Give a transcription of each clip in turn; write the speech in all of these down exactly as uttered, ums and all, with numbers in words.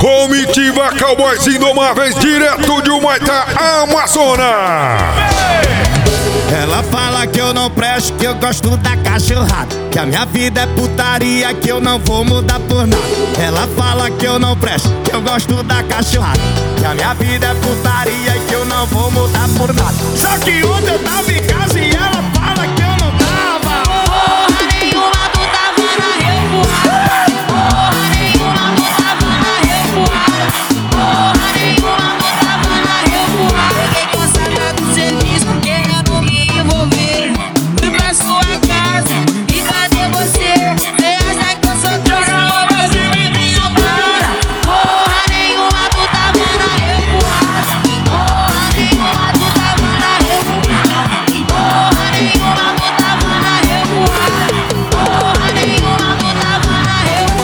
Comitiva Cowboys Indomáveis, direto de Humaitá, Amazonas. Ela fala que eu não presto, que eu gosto da cachorrada, que a minha vida é putaria, que eu não vou mudar por nada. Ela fala que eu não presto, que eu gosto da cachorrada, que a minha vida é putaria, que eu não vou mudar por nada. Só que ontem eu tava em casa e ela fala que eu não tava. Porra nenhuma, tu tava na revoada. Porra nenhuma, tu tava na revoada. Porra nenhuma, tu tava na revoada. Fiquei cansada do serviço, querendo me envolver. Fui pra sua casa e cadê você? Vem acha que eu sou trouxa, mas eu me minha cara. Porra nenhuma, tu tava na revoada. Porra nenhuma, tu tava na revoada. Porra nenhuma, tu tava na revoada. Porra nenhuma, tu tava na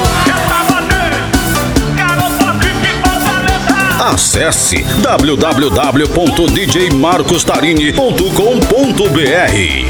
revoada. Acesse w w w ponto d j marcos tarini ponto com ponto b r.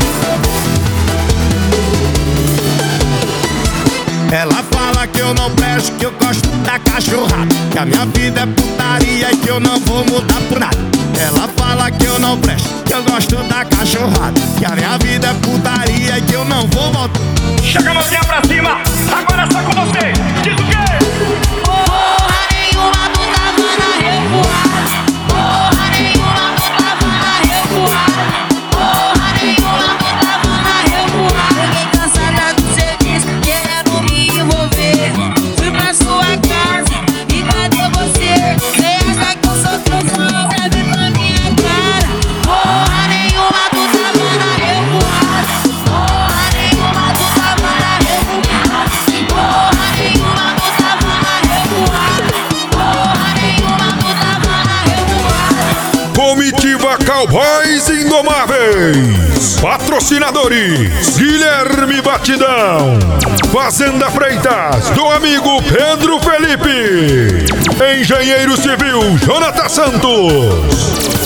Ela fala que eu não presto, que eu gosto da cachorrada, que a minha vida é putaria e que eu não vou mudar por nada. Ela fala que eu não presto, que eu gosto da cachorrada, que a minha vida é putaria e que eu não vou voltar. Chega a mãozinha pra cima, agora é só com você. Diz o quê? Porra nenhuma, tu tava na revoada. Porra nenhuma, tu tava na revoada. Porra nenhuma, tu tava na revoada. Fiquei cansada do serviço, querendo me envolver. Fui pra sua casa e cadê você? Vem acha que eu sou trouxa, bebe pra minha cara. Porra nenhuma, tu tava na revoada. Porra nenhuma, tu tava na revoada. Porra nenhuma, tu tava na revoada. Porra nenhuma, tu tava na revoada. Comitiva Cowboys Indomáveis. Patrocinadores: Guilherme Batidão, Fazenda Freitas, do amigo Pedro Felipe, Engenheiro Civil Jonathan Santos,